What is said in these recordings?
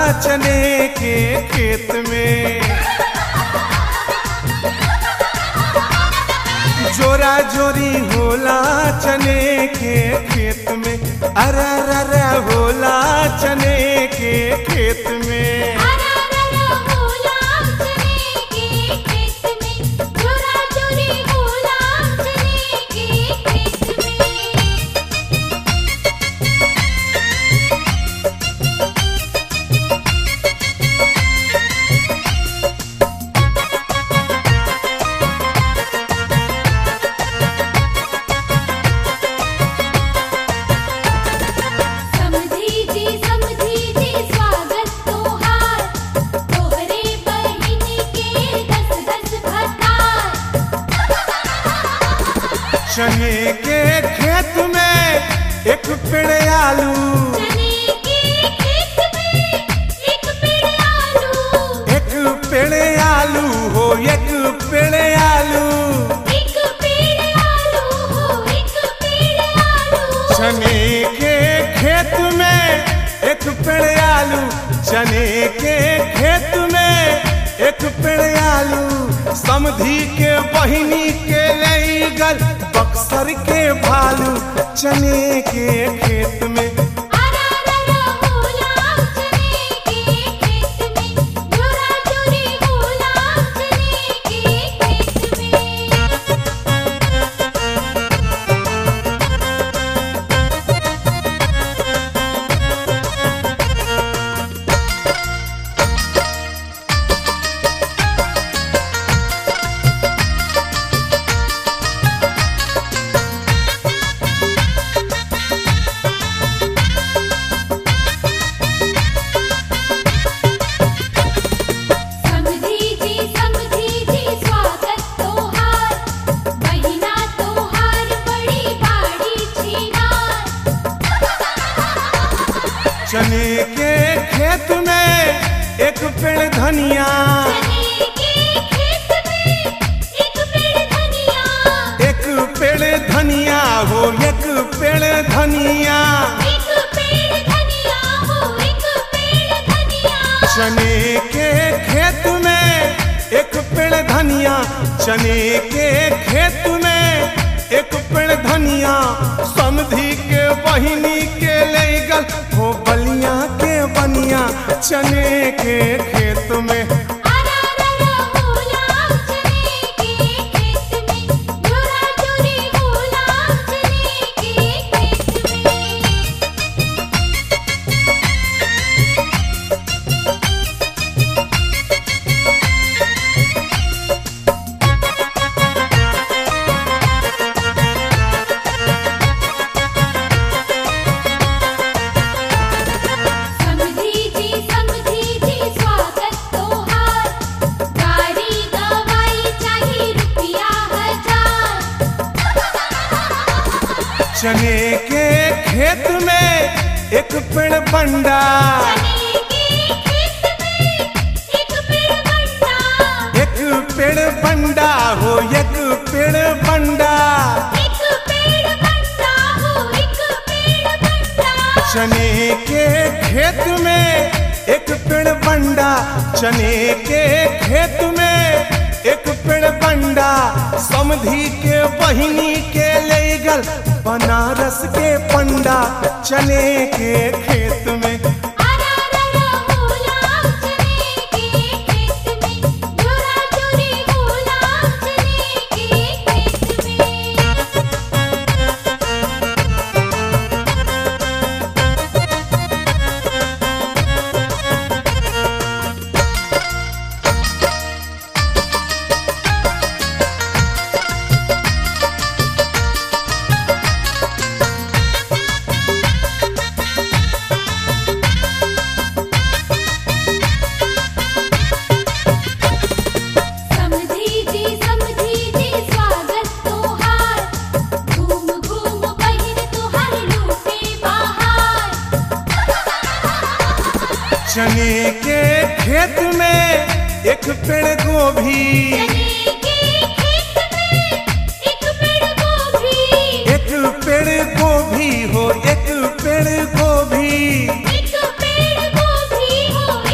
चने के खेत में, जोरा जोरी होला चने के खेत में, अरा होला चने के खेत में। चने के खेत में एक पेड़ आलू, चने के खेत में एक पेड़ आलू, एक पेड़ आलू हो, एक पेड़ आलू, एक पेड़ आलू हो, एक पेड़ आलू। चने के खेत में एक पेड़ आलू, चने के खेत में एक पेड़ आलू, समधी के बहिनी के ले गल बक्सर के भालू चने के खेत में। चने के खेत में एक पेड़ धनिया, चने के खेत में एक पेड़ धनिया, एक पेड़ धनिया हो, एक पेड़ धनिया, एक पेड़ धनिया हो, एक पेड़ धनिया। चने के खेत में एक पेड़ धनिया, चने के खेत में एक पेड़ धनिया, समधी के बहिनी के ले गल हो बलिया के बनिया चने के खेत में। चने के खेत में एक पेड़ बंडा, चने के खेत में एक पेड़ बंडा, एक पेड़ बंडा हो, एक पेड़ बंडा, एक पेड़ बंडा हो, एक पेड़ बंडा। चने के खेत में एक पेड़ बंडा, चने के खेत में एक पेड़ बंडा, समधी के बहिनी के ले गल बनारस के पंडा चने के खेत में। चने के खेत में एक पेड़ गोभी, चने के खेत में एक पेड़ गोभी, एक पेड़ गोभी हो, एक पेड़ गोभी, एक पेड़ गोभी हो,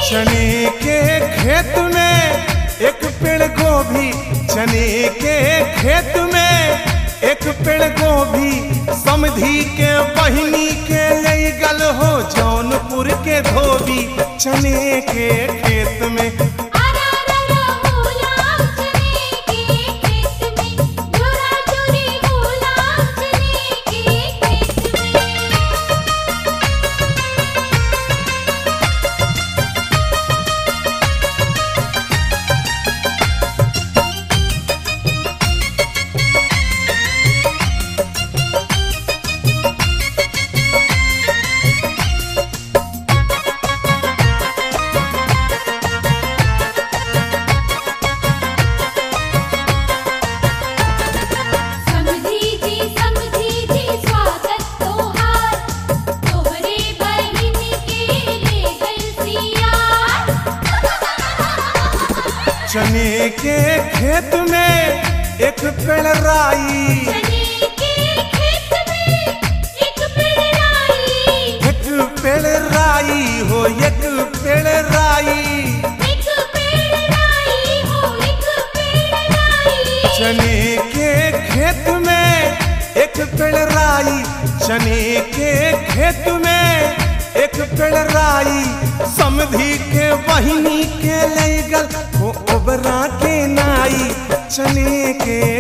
चने के खेत में एक पेड़ गोभी, चने के खेत में एक पेड़ गोभी, समधी के बहिनी के ले गल हो जौनपुर के धोबी। चने के खेत में चने के खेत में एक पेड़ राई, चने के खेत में एक पेड़ राई, एक पेड़ राई हो एक पेड़ राई, एक पेड़ राई हो एक पेड़ राई। चने के खेत में एक पेड़ राई, चने के खेत में एक पेड़ राई, समधी के बहिनी के ले गल हो ओबरा के नाई। चने के